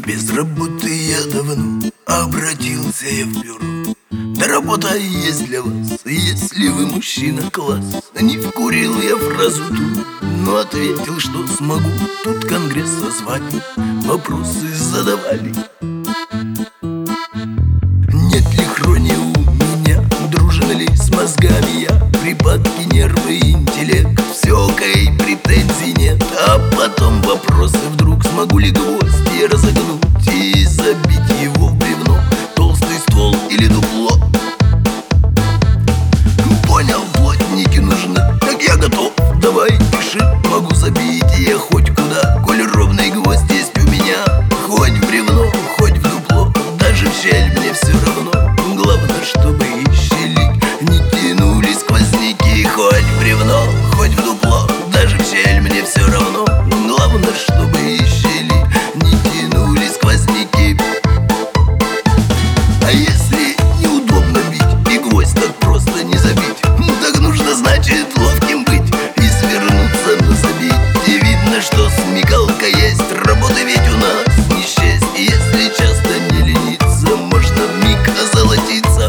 Без работы я давно обратился я в бюро. Да работа есть для вас, если вы мужчина класс. Не вкурил я фразу ту, но ответил, что смогу. Тут конгресс созвали, вопросы задавали. Нет ли хрони у меня, дружен ли с мозгами я? Припадки, нервы, интеллект, все окей, претензий нет. А потом вопросы вдруг: смогу ли гвозди разогнуть и забить его в бревно? Толстый ствол или дупло? Понял, плотники нужны, так я готов, давай пиши. Могу забить я хоть куда, коль ровный гвоздь есть у меня. Хоть в бревно, хоть в дупло, даже в щель мне все равно. Главное, чтобы из щели не тянулись сквозняки. Хоть в бревно, хоть в дупло, даже в щель мне все равно. Главное, чтобы из щели не тянулись сквозняки. А если неудобно бить и гвоздь так просто не забить, так нужно, значит, ловким быть и свернуться на забить. И видно, что смекалка есть, работы ведь у нас не счесть. И если часто не лениться, можно вмиг озолотиться.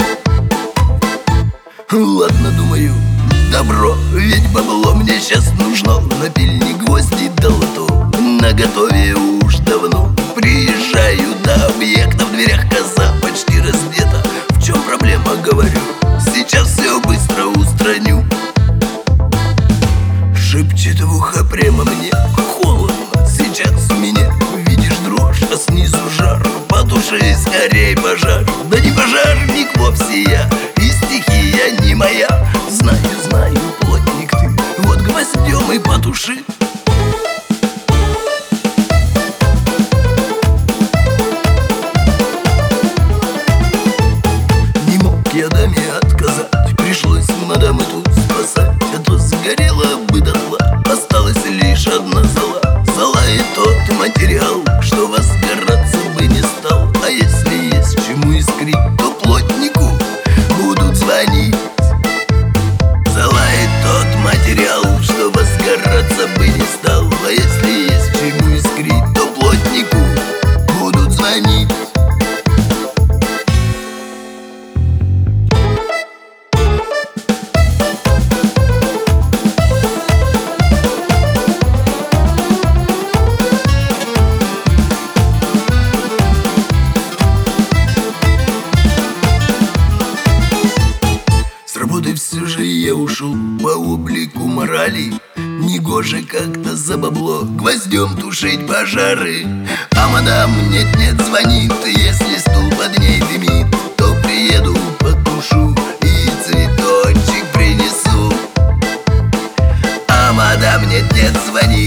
Ладно, думаю, добро, ведь бабло мне сейчас нужно. Напильник, гвозди да лото наготове уж давно. Приезжаю до объекта, в дверях коза почти раздета. В чем проблема, говорю, сейчас все быстро устраню. Шепчет в ухо прямо мне: холодно сейчас мне, видишь дрожь, а снизу жар. Потуши скорей пожар. Да не пожарник вовсе я, и стихия не моя. Знаю, знаю, плотник ты, вот гвоздем и потуши. Не мог я даме отказать, пришлось мадам эту спасать. А то сгорела бы дотла, осталась лишь одна зола. Зола и тот материал, что возгораться бы не стал. А если есть к чему искрить, то плотнику будут звонить. Зола и тот материал, что возгораться бы не стал. А если есть к чему искрить, то плотнику будут звонить. С работы все же я ушел по облику морали. Негоже как-то за бабло гвоздем тушить пожары. А мадам нет-нет звонит, если стул под ней дымит, то приеду, потушу и цветочек принесу. А мадам нет-нет звонит,